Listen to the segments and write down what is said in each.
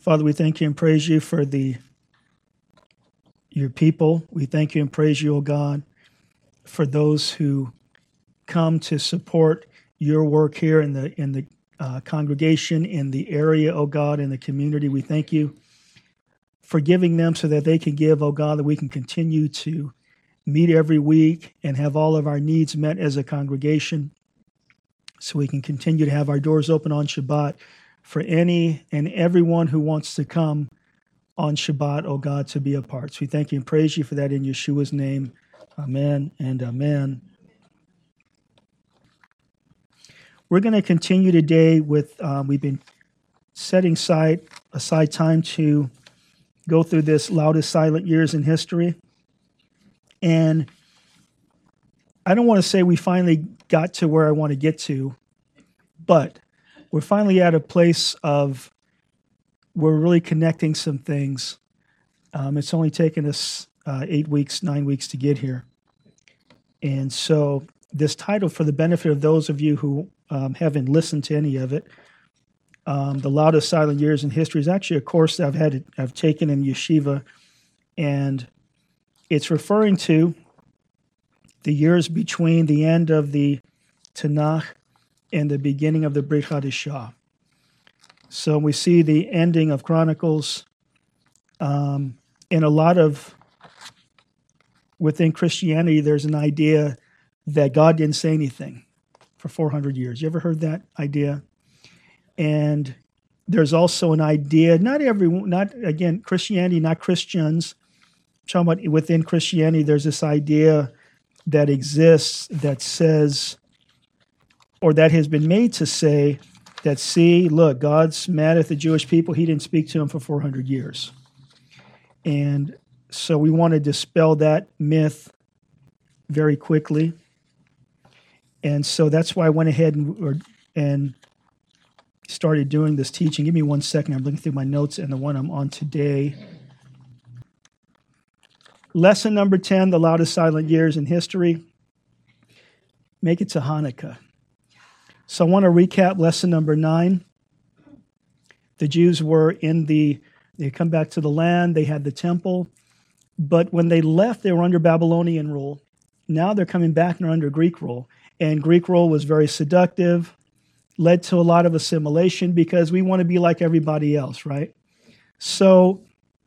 Father, we thank you and praise you for your people. We thank you and praise you, O God, for those who come to support your work here in the congregation, in the area, O God, in the community. We thank you for giving them so that they can give, O God, that we can continue to meet every week and have all of our needs met as a congregation, so we can continue to have our doors open on Shabbat for any and everyone who wants to come on Shabbat, oh God, to be a part. So we thank you and praise you for that in Yeshua's name. Amen and amen. We're going to continue today with, we've been setting aside time to go through this loudest silent years in history. And I don't want to say we finally got to where I want to get to, but we're finally at a place of we're really connecting some things. It's only taken us 9 weeks to get here. And so this title, for the benefit of those of you who haven't listened to any of it, The Loudest Silent Years in History, is actually a course that I've taken in yeshiva, and it's referring to the years between the end of the Tanakh and the beginning of the Brit Hadashah. So we see the ending of Chronicles, and a lot of, within Christianity, there's an idea that God didn't say anything for 400 years. You ever heard that idea? And there's also an idea, Christianity, not Christians. I'm talking about within Christianity, there's this idea that exists that says, or that has been made to say, that, see, look, God's mad at the Jewish people. He didn't speak to them for 400 years. And so we want to dispel that myth very quickly. And so that's why I went ahead and started doing this teaching. Give me 1 second. I'm looking through my notes and the one I'm on today. Lesson number 10, the loudest silent years in history. Make it to Hanukkah. So I want to recap lesson number 9. The Jews were they come back to the land, they had the temple, but when they left, they were under Babylonian rule. Now they're coming back and they're under Greek rule. And Greek rule was very seductive, led to a lot of assimilation because we want to be like everybody else, right? So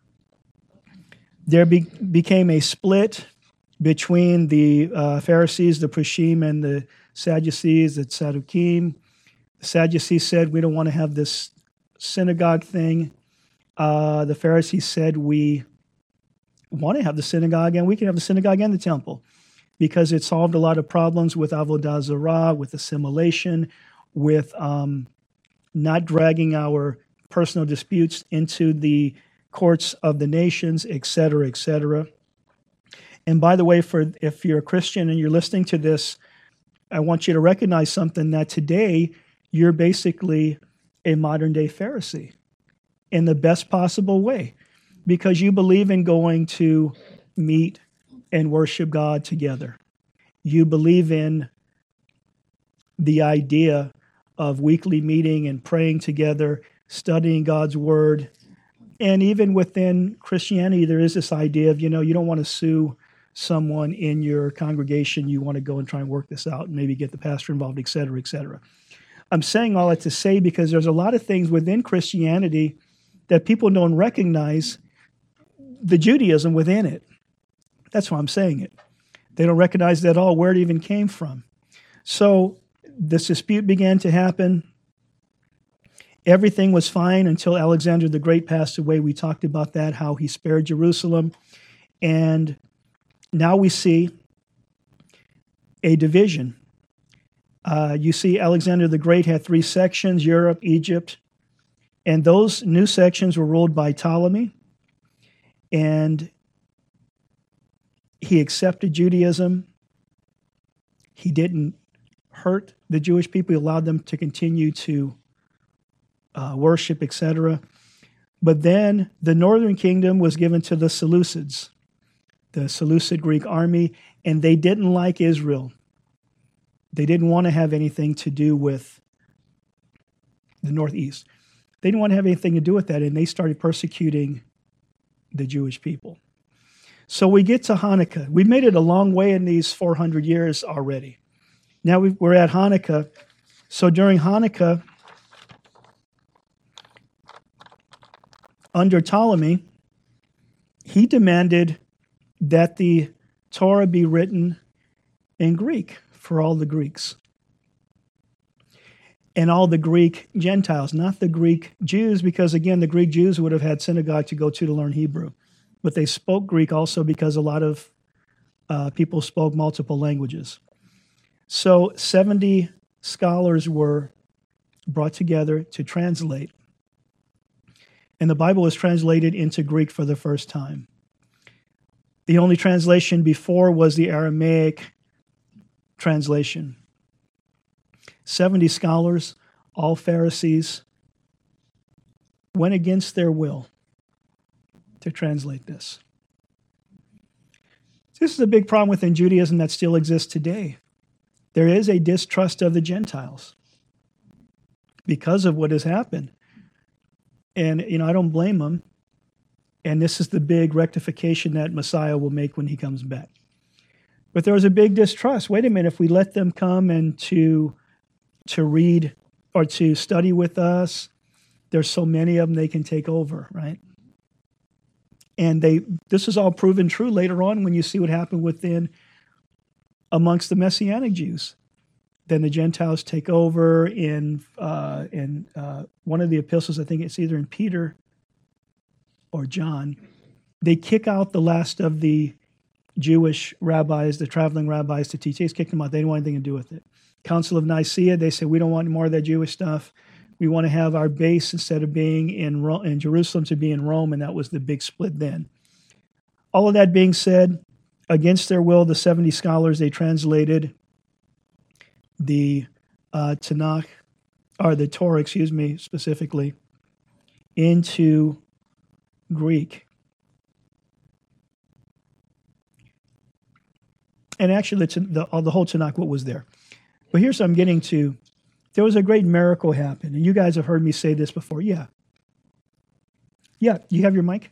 there became a split between the Pharisees, the Prushim, and the Sadducees, the Sadducees. The Sadducees said, we don't want to have this synagogue thing. The Pharisees said, we want to have the synagogue, and we can have the synagogue and the temple, because it solved a lot of problems with Avodah Zarah, with assimilation, with not dragging our personal disputes into the courts of the nations, et cetera, et cetera. And by the way, if you're a Christian and you're listening to this, I want you to recognize something, that today you're basically a modern-day Pharisee in the best possible way, because you believe in going to meet and worship God together. You believe in the idea of weekly meeting and praying together, studying God's word. And even within Christianity, there is this idea of, you don't want to sue someone in your congregation. You want to go and try and work this out and maybe get the pastor involved, et cetera, et cetera. I'm saying all that to say, because there's a lot of things within Christianity that people don't recognize the Judaism within it. That's why I'm saying it. They don't recognize at all where it even came from. So this dispute began to happen. Everything was fine until Alexander the Great passed away. We talked about that, how he spared Jerusalem. And now we see a division. You see Alexander the Great had 3 sections, Europe, Egypt, and those new sections were ruled by Ptolemy. And he accepted Judaism. He didn't hurt the Jewish people. He allowed them to continue to worship, etc. But then the northern kingdom was given to the Seleucids, the Seleucid Greek army, and they didn't like Israel. They didn't want to have anything to do with the northeast. They didn't want to have anything to do with that, and they started persecuting the Jewish people. So we get to Hanukkah. We've made it a long way in these 400 years already. Now we're at Hanukkah. So during Hanukkah, under Ptolemy, he demanded that the Torah be written in Greek for all the Greeks. And all the Greek Gentiles, not the Greek Jews, because again, the Greek Jews would have had synagogue to go to learn Hebrew. But they spoke Greek also because a lot of people spoke multiple languages. So 70 scholars were brought together to translate. And the Bible was translated into Greek for the first time. The only translation before was the Aramaic translation. 70 scholars, all Pharisees, went against their will to translate this. This is a big problem within Judaism that still exists today. There is a distrust of the Gentiles because of what has happened. And, I don't blame them. And this is the big rectification that Messiah will make when he comes back. But there was a big distrust. Wait a minute, if we let them come and to read or to study with us, there's so many of them they can take over, right? And this is all proven true later on when you see what happened amongst the Messianic Jews. Then the Gentiles take over in one of the epistles, I think it's either in Peter or John. They kick out the last of the Jewish rabbis, the traveling rabbis to teach. They just kicked them out. They didn't want anything to do with it. Council of Nicaea, they said, we don't want more of that Jewish stuff. We want to have our base, instead of being in Jerusalem, to be in Rome, and that was the big split then. All of that being said, against their will, the 70 scholars, they translated the Tanakh, or the Torah, specifically, into Greek. And actually, the whole Tanakh, what was there? But here's what I'm getting to. There was a great miracle happen. And you guys have heard me say this before. Yeah. Yeah, you have your mic?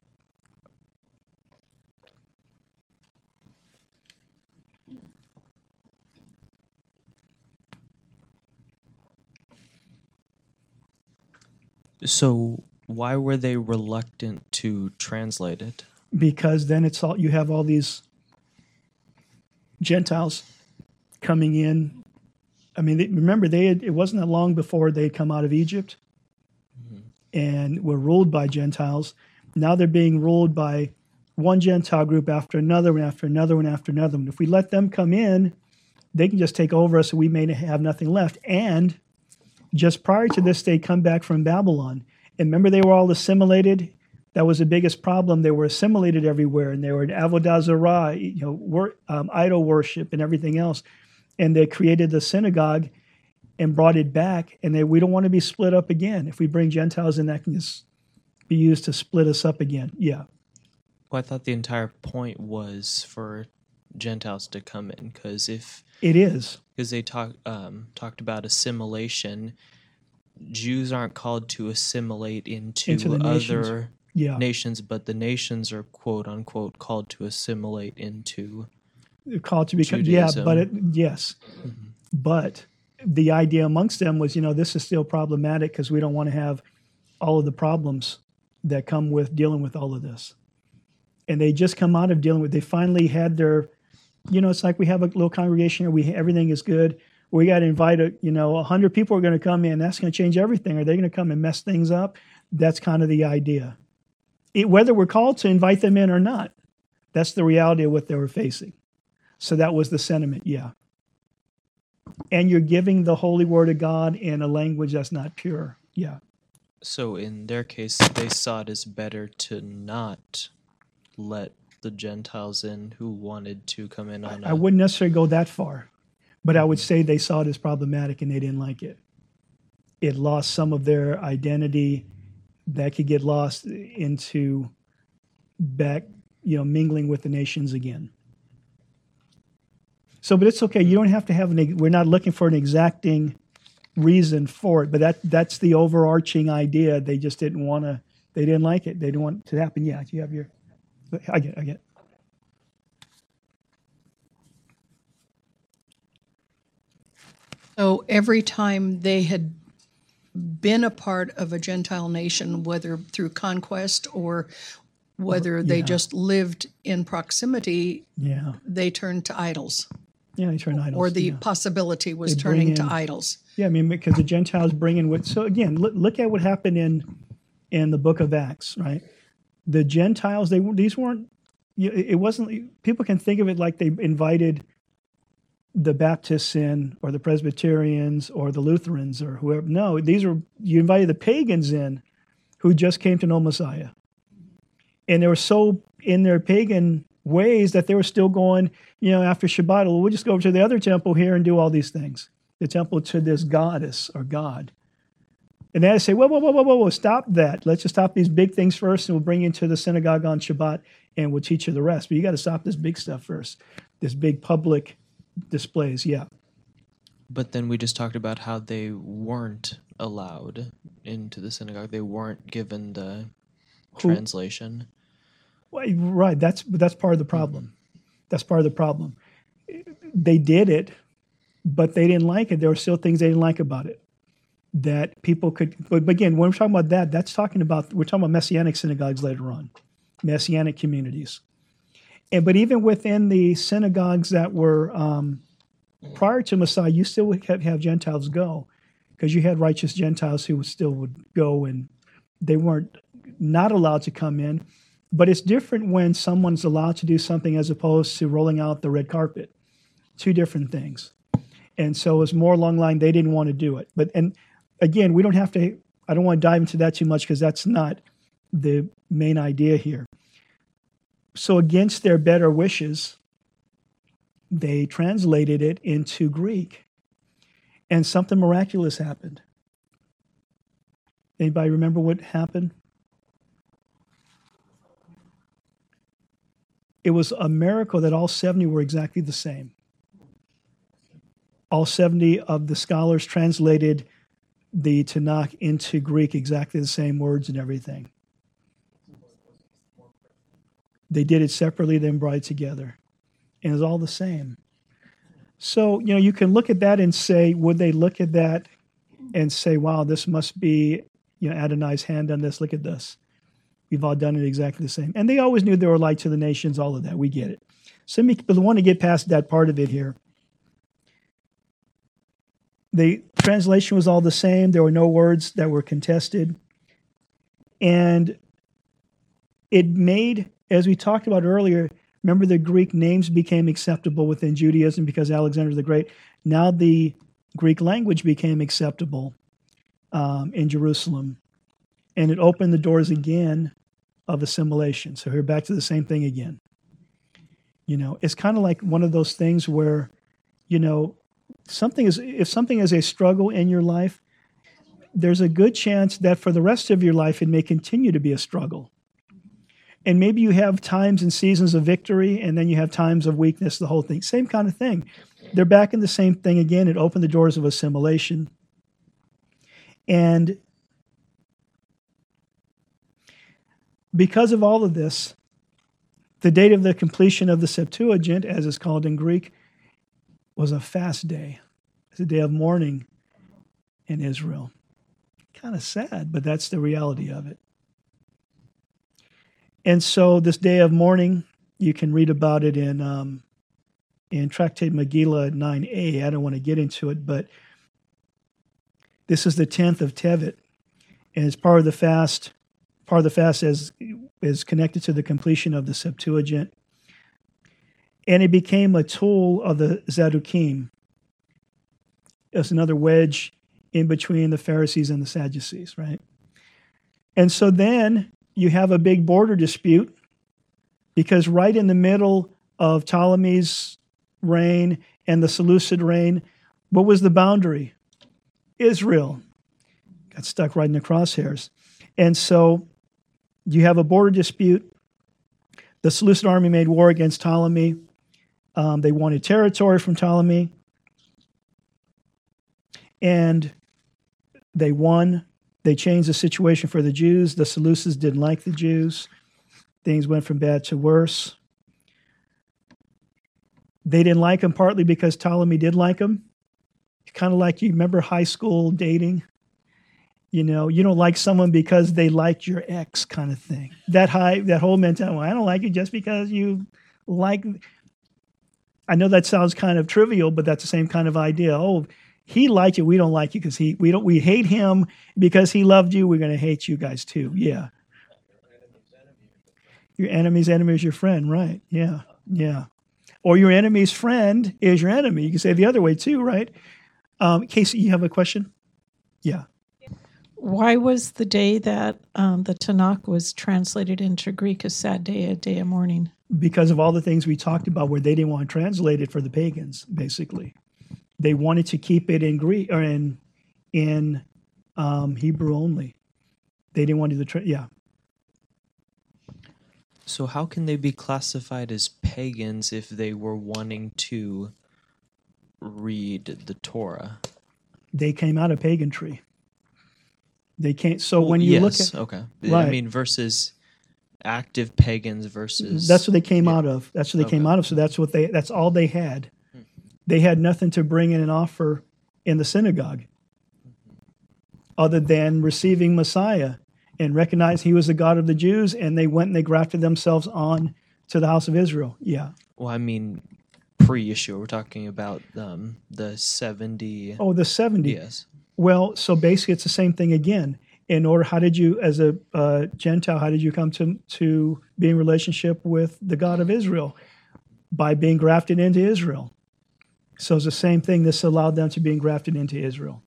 So why were they reluctant to translate it? Because then you have all these Gentiles coming in. I mean, remember, it wasn't that long before they had come out of Egypt and were ruled by Gentiles. Now they're being ruled by one Gentile group after another one, after another one, after another one. If we let them come in, they can just take over us and we may have nothing left. And just prior to this, they come back from Babylon. And remember, they were all assimilated. That was the biggest problem. They were assimilated everywhere, and they were in Avodah Zarah, idol worship and everything else. And they created the synagogue and brought it back. And we don't want to be split up again. If we bring Gentiles in, that can just be used to split us up again. Yeah. Well, I thought the entire point was for Gentiles to come in, because they talked about assimilation. Jews aren't called to assimilate into other nations, but the nations are quote unquote called to assimilate into. They're called to become Judaism. But the idea amongst them was, this is still problematic because we don't want to have all of the problems that come with dealing with all of this. And they just come out of dealing with. They finally had their. It's like we have a little congregation here. Everything is good. We got to invite 100 people are going to come in. That's going to change everything. Are they going to come and mess things up? That's kind of the idea. Whether we're called to invite them in or not, that's the reality of what they were facing. So that was the sentiment, yeah. And you're giving the holy word of God in a language that's not pure, yeah. So in their case, they saw it as better to not let the Gentiles in who wanted to come in on I wouldn't necessarily go that far, but I would say they saw it as problematic and they didn't like it. It lost some of their identity that could get lost into back, mingling with the nations again. So, but it's okay. You don't have to have we're not looking for an exacting reason for it, but that's the overarching idea. They just didn't want to. They didn't like it. They didn't want it to happen. Yeah, you have your. I get it. So every time they had been a part of a Gentile nation, whether through conquest or whether they just lived in proximity, they turned to idols. Yeah, they turned idols. Or the possibility was turning to idols. Yeah, I mean, because the Gentiles bring in what. So again, look at what happened in the book of Acts, right? The Gentiles, these weren't. It wasn't. People can think of it like they invited the Baptists in, or the Presbyterians, or the Lutherans, or whoever. No, you invited the pagans in, who just came to know Messiah, and they were so in their pagan ways that they were still going. After Shabbat, we'll just go over to the other temple here and do all these things. The temple to this goddess or god. And then I say, whoa, stop that. Let's just stop these big things first, and we'll bring you into the synagogue on Shabbat, and we'll teach you the rest. But you got to stop this big stuff first, this big public displays, yeah. But then we just talked about how they weren't allowed into the synagogue. They weren't given the translation. Right, that's part of the problem. That's part of the problem. They did it, but they didn't like it. There were still things they didn't like about it that people could. But again, when we're talking about that, we're talking about Messianic synagogues later on, Messianic communities. But even within the synagogues that were prior to Messiah, you still would have Gentiles go, because you had righteous Gentiles who still would go, and they weren't not allowed to come in. But it's different when someone's allowed to do something as opposed to rolling out the red carpet. Two different things. And so it's more along the line, they didn't want to do it. And again, we don't have to, I don't want to dive into that too much, because that's not the main idea here. So against their better wishes, they translated it into Greek, and something miraculous happened. Anybody remember what happened? It was a miracle that all 70 were exactly the same. All 70 of the scholars translated the Tanakh into Greek, exactly the same words and everything. They did it separately, then brought it together. And it's all the same. So, you can look at that and say, would they look at that and say, wow, this must be, Adonai's hand on this, look at this. We've all done it exactly the same. And they always knew they were light to the nations, all of that. We get it. So we want to get past that part of it here. The translation was all the same. There were no words that were contested. And it made, as we talked about earlier, remember the Greek names became acceptable within Judaism because Alexander the Great. Now the Greek language became acceptable in Jerusalem. And it opened the doors again of assimilation. So we're back to the same thing again. It's kind of like one of those things where, if something is a struggle in your life, there's a good chance that for the rest of your life, it may continue to be a struggle. And maybe you have times and seasons of victory, and then you have times of weakness, the whole thing. Same kind of thing. They're back in the same thing again. It opened the doors of assimilation. And because of all of this, the date of the completion of the Septuagint, as it's called in Greek, was a fast day. It's a day of mourning in Israel. Kind of sad, but that's the reality of it. And so this day of mourning, you can read about it in Tractate Megillah 9a. I don't want to get into it, but this is the 10th of Tevet, and it's part of the fast. Part of the fast is connected to the completion of the Septuagint. And it became a tool of the Zaddukim. It's another wedge in between the Pharisees and the Sadducees, right? And so then you have a big border dispute, because right in the middle of Ptolemy's reign and the Seleucid reign, what was the boundary? Israel. Got stuck right in the crosshairs. And so you have a border dispute. The Seleucid army made war against Ptolemy. They wanted territory from Ptolemy. And They won. They changed the situation for the Jews. The Seleucids didn't like the Jews. Things went from bad to worse. They didn't like them partly because Ptolemy did like them. Kind of like, you remember high school dating? You know, you don't like someone because they liked your ex, kind of thing. That whole mentality, well, I don't like you just because you like. I know that sounds kind of trivial, but that's the same kind of idea. Oh, he liked you, we don't like you because we hate him because he loved you. We're going to hate you guys too. Yeah. Your enemy's enemy is your friend, right? Yeah, yeah. Or your enemy's friend is your enemy. You can say it the other way too, right? Casey, you have a question? Yeah. Why was the day that the Tanakh was translated into Greek a sad day, a day of mourning? Because of all the things we talked about where they didn't want to translate it for the pagans, basically. They wanted to keep it in Greek or in Hebrew only. They didn't want to do yeah. So how can they be classified as pagans if they were wanting to read the Torah? They came out of paganry. They can't. So when you look at okay, right. I mean versus active pagans versus that's what they came out of. That's what they came out of. So that's all they had. They had nothing to bring in and offer in the synagogue other than receiving Messiah and recognize he was the God of the Jews, and they went and they grafted themselves on to the house of Israel. Yeah. Well, I mean, pre-Yeshua, we're talking about the 70. Oh, the 70. Yes. Well, so basically it's the same thing again. How did you, as a Gentile, how did you come to be in relationship with the God of Israel? By being grafted into Israel. So it's the same thing. This allowed them to be grafted into Israel.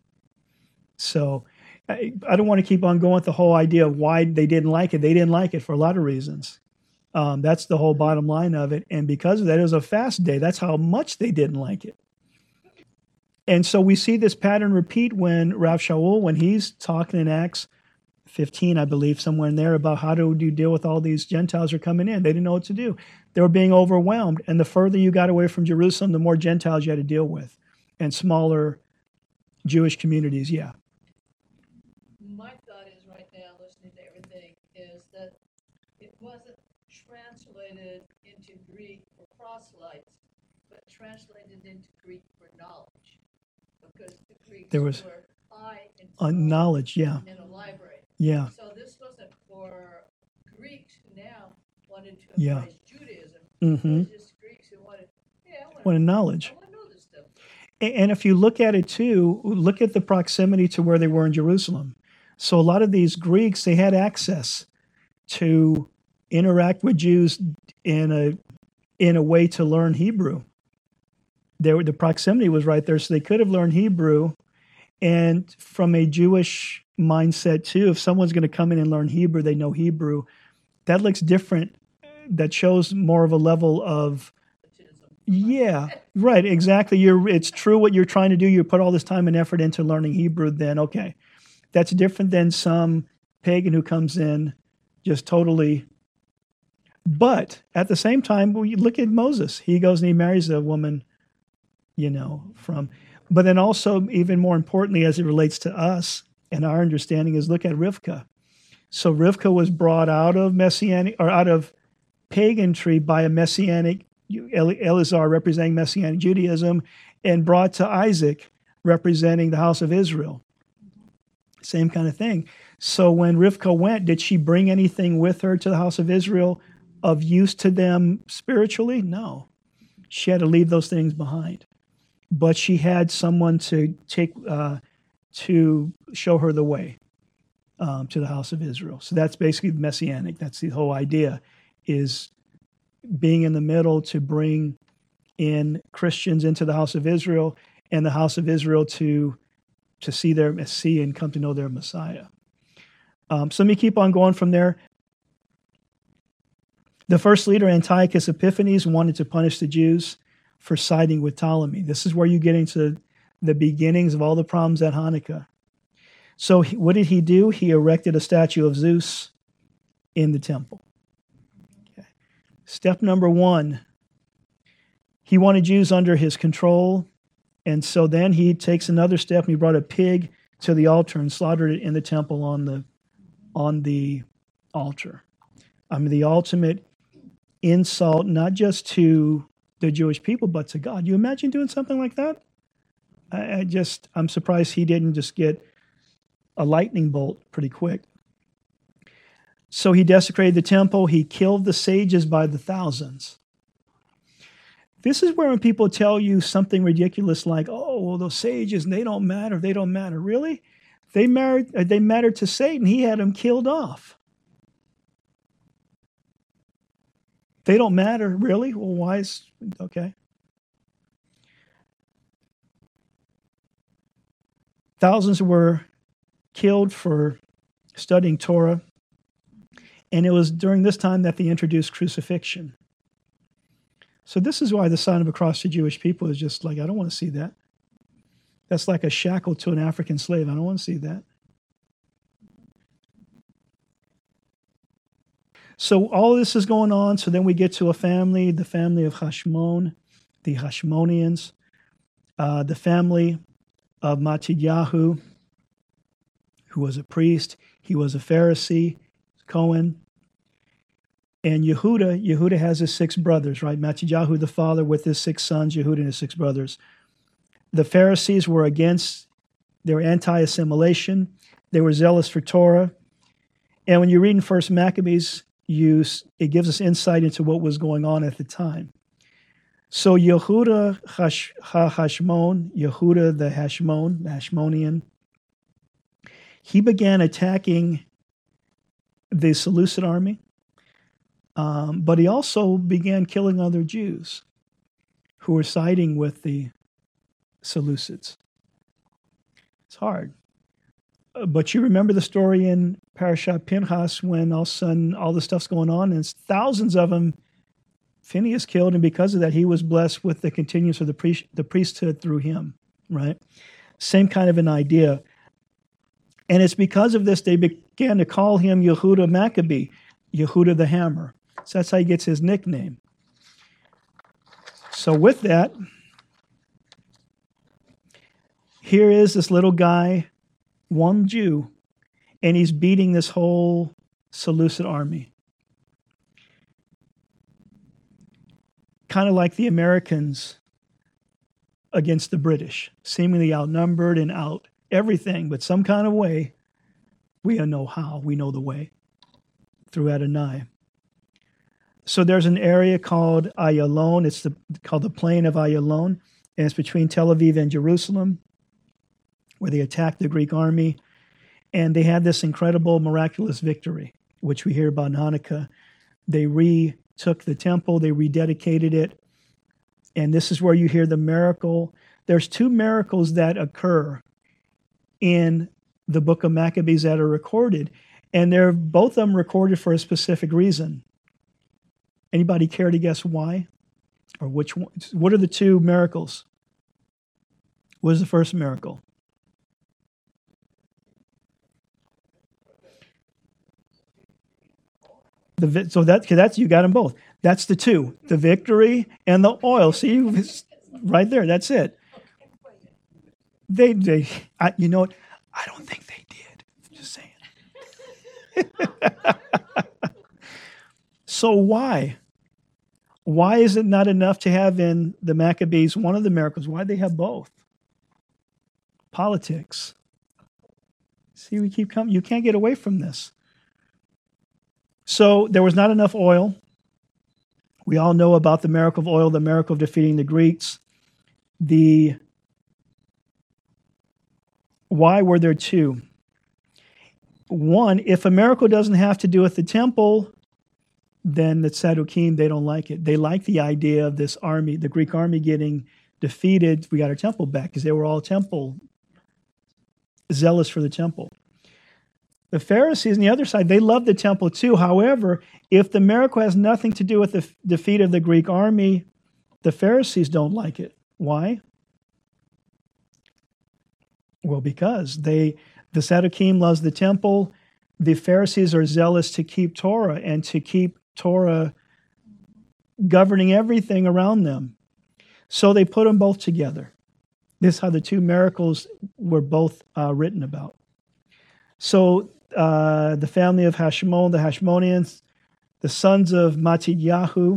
So I don't want to keep on going with the whole idea of why they didn't like it. They didn't like it for a lot of reasons. That's the whole bottom line of it. And because of that, it was a fast day. That's how much they didn't like it. And so we see this pattern repeat when Rav Shaul, when he's talking in Acts 15, I believe, somewhere in there, about how do you deal with all these Gentiles who are coming in. They didn't know what to do. They were being overwhelmed. And the further you got away from Jerusalem, the more Gentiles you had to deal with. And smaller Jewish communities, yeah. My thought is right now, listening to everything, is that it wasn't translated into Greek for proselytes, but translated into Greek for knowledge. Because the Greeks were high in knowledge, yeah. In a library. Yeah. So this wasn't for Greeks who now wanted to embrace Judaism. Mm-hmm. It was just Greeks who wanted knowledge. I want to know this stuff. And if you look at it too, look at the proximity to where they were in Jerusalem. So a lot of these Greeks, they had access to interact with Jews in a way to learn Hebrew. The proximity was right there, so they could have learned Hebrew. And from a Jewish mindset too, if someone's going to come in and learn Hebrew, they know Hebrew. That looks different. That shows more of a level of, yeah, right, exactly. It's true what you're trying to do. You put all this time and effort into learning Hebrew, then okay. That's different than some pagan who comes in just totally. But at the same time, look at Moses. He goes and he marries a woman, but then also, even more importantly, as it relates to us and our understanding, is look at Rivka. So Rivka was brought out of Messianic, or out of paganry by a Messianic, Eleazar representing Messianic Judaism, and brought to Isaac representing the house of Israel. Same kind of thing. So when Rivka went, did she bring anything with her to the house of Israel of use to them spiritually? No. She had to leave those things behind. But she had someone to to show her the way to the house of Israel. So that's basically Messianic. That's the whole idea, is being in the middle to bring in Christians into the house of Israel, and the house of Israel to see and come to know their Messiah. So let me keep on going from there. The first leader, Antiochus Epiphanes, wanted to punish the Jews for siding with Ptolemy. This is where you get into the beginnings of all the problems at Hanukkah. So what did he do? He erected a statue of Zeus in the temple. Okay. Step number 1, he wanted Jews under his control. And so then he takes another step, and he brought a pig to the altar and slaughtered it in the temple on the altar. I mean, the ultimate insult, not just to the Jewish people, but to God. You imagine doing something like that? I'm surprised he didn't just get a lightning bolt pretty quick. So he desecrated the temple. He killed the sages by the thousands. This is where when people tell you something ridiculous like, oh, well, those sages, they don't matter. They don't matter. Really? They mattered to Satan. He had them killed off. They don't matter. Really? Well, why is... Okay. Thousands were killed for studying Torah. And it was during this time that they introduced crucifixion. So this is why the sign of a cross to Jewish people is just like, I don't want to see that. That's like a shackle to an African slave. I don't want to see that. So all this is going on. So then we get to a family, the family of Hashmon, the Hashmonians, the family of Matidyahu, who was a priest. He was a Pharisee, Cohen. And Yehuda has his 6 brothers, right? Matidyahu, the father, with his 6 sons, Yehuda and his 6 brothers. The Pharisees were they were anti-assimilation. They were zealous for Torah. And when you read in 1 Maccabees, it gives us insight into what was going on at the time. So Yehuda Hashmon, Yehuda the Hashmonian, he began attacking the Seleucid army. But he also began killing other Jews who were siding with the Seleucids. It's hard. But you remember the story in Parashat Pinchas when all of a sudden all the stuff's going on and thousands of them Phinehas killed, and because of that he was blessed with the continuance of the priesthood through him, right? Same kind of an idea. And it's because of this they began to call him Yehuda Maccabee, Yehuda the Hammer. So that's how he gets his nickname. So with that, here is this little guy, one Jew, and he's beating this whole Seleucid army. Kind of like the Americans against the British, seemingly outnumbered and out everything, but some kind of way, we know how, we know the way, through Adonai. So there's an area called Ayalon. It's called the Plain of Ayalon, and it's between Tel Aviv and Jerusalem, where they attacked the Greek army, and they had this incredible, miraculous victory, which we hear about in Hanukkah. They retook the temple, they rededicated it, and this is where you hear the miracle. There's 2 miracles that occur in the book of Maccabees that are recorded, and they're both of them recorded for a specific reason. Anybody care to guess why? Or which one? What are the 2 miracles? What is the first miracle? So that's you got them both. That's the 2, the victory and the oil. See, right there. That's it. You know what? I don't think they did. Just saying. So why? Why is it not enough to have in the Maccabees one of the miracles? Why do they have both? Politics. See, we keep coming. You can't get away from this. So there was not enough oil. We all know about the miracle of oil, the miracle of defeating the Greeks. Why were there 2? One, if a miracle doesn't have to do with the temple, then the Sadducees, they don't like it. They like the idea of this army, the Greek army getting defeated. We got our temple back because they were all zealous for the temple. The Pharisees on the other side, they love the temple too. However, if the miracle has nothing to do with the defeat of the Greek army, the Pharisees don't like it. Why? Well, because the Sadducees loves the temple. The Pharisees are zealous to keep Torah and to keep Torah governing everything around them. So they put them both together. This is how the two miracles were both written about. So the family of Hashmon, the Hashmonians, the sons of Matidyahu,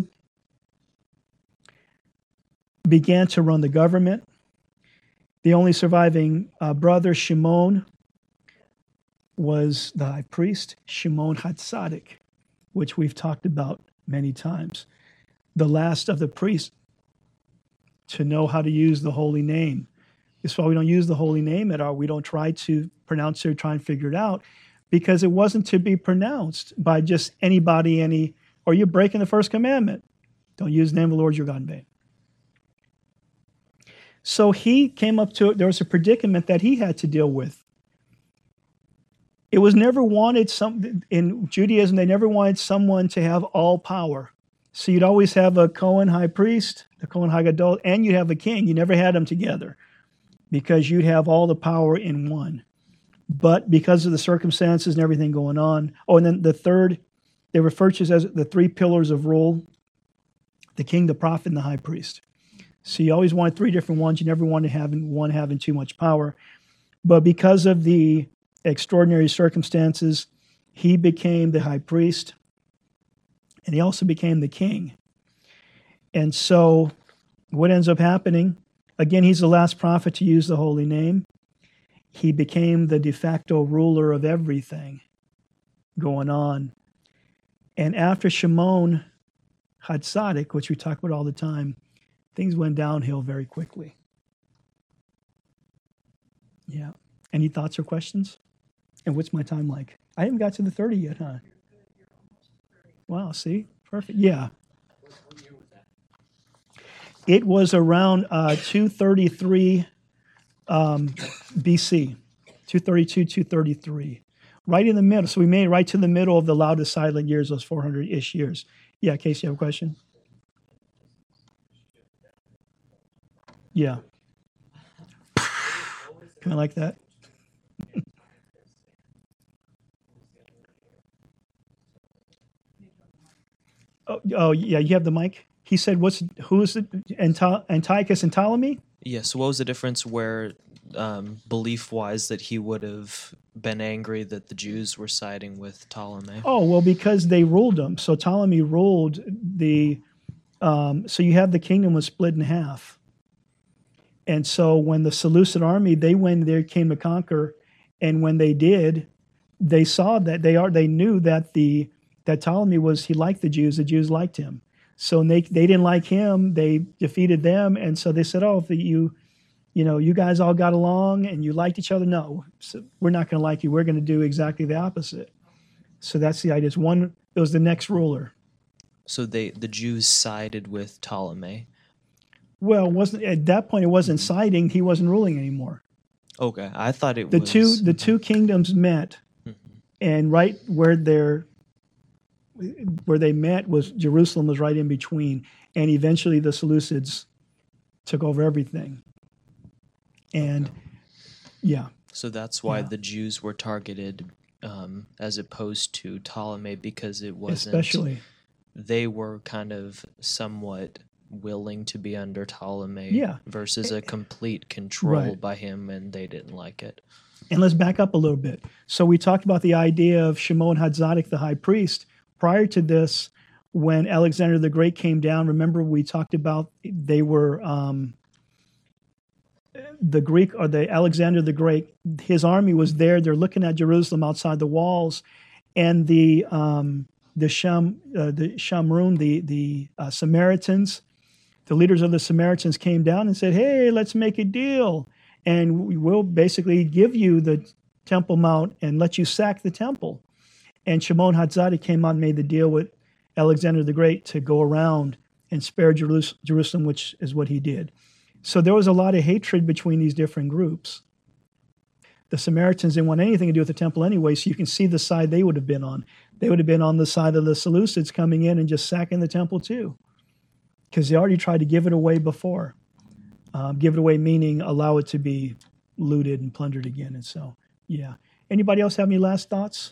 began to run the government. The only surviving brother, Shimon, was the high priest, Shimon HaTzadik, which we've talked about many times. The last of the priests to know how to use the holy name. That's why we don't use the holy name at all. We don't try to pronounce it or try and figure it out, because it wasn't to be pronounced by just anybody, or you're breaking the first commandment. Don't use the name of the Lord your God in vain. So he came up to it. There was a predicament that he had to deal with. It was never wanted, in Judaism, they never wanted someone to have all power. So you'd always have a Kohen high priest, the Kohen Hagadol, and you'd have a king. You never had them together because you'd have all the power in one. But because of the circumstances and everything going on, and then the third, they refer to as the three pillars of rule, the king, the prophet, and the high priest. So you always wanted three different ones. You never wanted one having too much power. But because of the extraordinary circumstances, he became the high priest, and he also became the king. And so what ends up happening, again, he's the last prophet to use the holy name. He became the de facto ruler of everything going on. And after Shimon HaTzadik, which we talk about all the time, things went downhill very quickly. Yeah. Any thoughts or questions? And what's my time like? I haven't got to the 30 yet, huh? Wow, see? Perfect. Yeah. What year was that? It was around 233 BC. 232, 233. Right in the middle. So we made it right to the middle of the loudest silent years, those 400-ish years. Yeah, Casey, you have a question? Yeah. Kind of like that. Oh, yeah, you have the mic? He said, who is it? Antiochus and Ptolemy? Yeah, so what was the difference where, belief-wise, that he would have been angry that the Jews were siding with Ptolemy? Oh, well, because they ruled them. So Ptolemy ruled so you have the kingdom was split in half. And so when the Seleucid army, they went there, came to conquer, and when they did, they saw that they knew that that Ptolemy he liked the Jews liked him. So they didn't like him, they defeated them, and so they said, oh, if you guys all got along and you liked each other, no, so we're not going to like you, we're going to do exactly the opposite. So that's the idea. It was the next ruler. So the Jews sided with Ptolemy. Well, at that point it wasn't siding, he wasn't ruling anymore. Okay, I thought it was... The two kingdoms met, and right where they met was Jerusalem was right in between, and eventually the Seleucids took over everything. And yeah. So that's why the Jews were targeted as opposed to Ptolemy, because it wasn't... Especially. They were kind of somewhat willing to be under Ptolemy versus a complete control by him, and they didn't like it. And let's back up a little bit. So we talked about the idea of Shimon HaTzadik, the high priest. Prior to this, when Alexander the Great came down, remember we talked about they were the Greek, or the Alexander the Great, his army was there. They're looking at Jerusalem outside the walls, and the Shamroon, the Samaritans, the leaders of the Samaritans came down and said, hey, let's make a deal. And we will basically give you the Temple Mount and let you sack the temple. And Shimon HaTzadik came out and made the deal with Alexander the Great to go around and spare Jerusalem, which is what he did. So there was a lot of hatred between these different groups. The Samaritans didn't want anything to do with the temple anyway, so you can see the side they would have been on. They would have been on the side of the Seleucids coming in and just sacking the temple too, because they already tried to give it away before. Give it away meaning allow it to be looted and plundered again. And so, yeah. Anybody else have any last thoughts?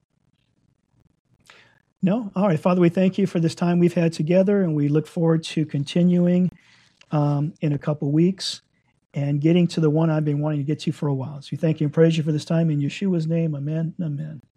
No? All right, Father, we thank you for this time we've had together, and we look forward to continuing in a couple weeks. and getting to the one I've been wanting to get to for a while. So we thank you and praise you for this time in Yeshua's name. Amen. Amen.